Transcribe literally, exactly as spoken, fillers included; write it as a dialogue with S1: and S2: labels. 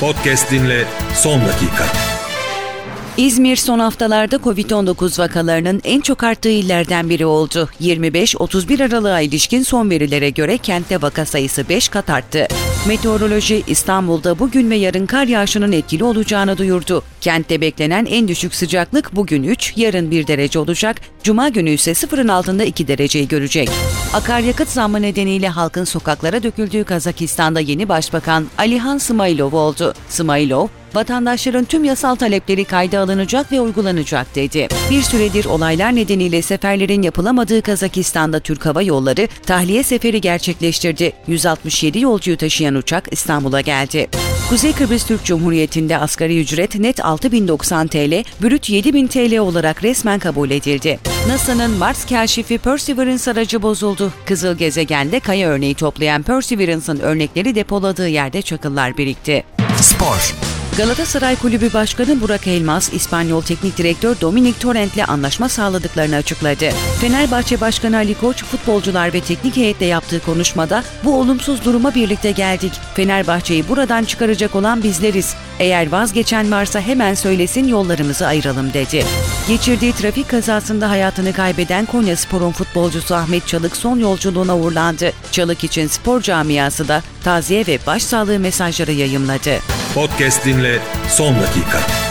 S1: Podcast dinle son dakika.
S2: İzmir son haftalarda kovid on dokuz vakalarının en çok arttığı illerden biri oldu. yirmi beş otuz bir Aralık'a ilişkin son verilere göre kentte vaka sayısı beş kat arttı. Meteoroloji İstanbul'da bugün ve yarın kar yağışının etkili olacağını duyurdu. Kentte beklenen en düşük sıcaklık bugün üç, yarın bir derece olacak. Cuma günü ise sıfırın altında iki dereceyi görecek. Akaryakıt zammı nedeniyle halkın sokaklara döküldüğü Kazakistan'da yeni başbakan Alihan Smailov oldu. Smailov, vatandaşların tüm yasal talepleri kayda alınacak ve uygulanacak dedi. Bir süredir olaylar nedeniyle seferlerin yapılamadığı Kazakistan'da Türk Hava Yolları tahliye seferi gerçekleştirdi. yüz altmış yedi yolcuyu taşıyan uçak İstanbul'a geldi. Kuzey Kıbrıs Türk Cumhuriyeti'nde asgari ücret net altı bin doksan TL, brüt yedi bin TL olarak resmen kabul edildi. NASA'nın Mars kaşifi Perseverance aracı bozuldu. Kızıl gezegende kaya örneği toplayan Perseverance'ın örnekleri depoladığı yerde çakıllar birikti.
S3: Spor.
S2: Galatasaray Kulübü Başkanı Burak Elmas, İspanyol Teknik Direktör Dominic Torrent'le anlaşma sağladıklarını açıkladı. Fenerbahçe Başkanı Ali Koç, futbolcular ve teknik heyetle yaptığı konuşmada bu olumsuz duruma birlikte geldik. Fenerbahçe'yi buradan çıkaracak olan bizleriz. Eğer vazgeçen varsa hemen söylesin, yollarımızı ayıralım dedi. Geçirdiği trafik kazasında hayatını kaybeden Konyaspor'un futbolcusu Ahmet Çalık son yolculuğuna uğurlandı. Çalık için spor camiası da taziye ve başsağlığı mesajları yayımladı.
S1: Podcast dinle son dakika.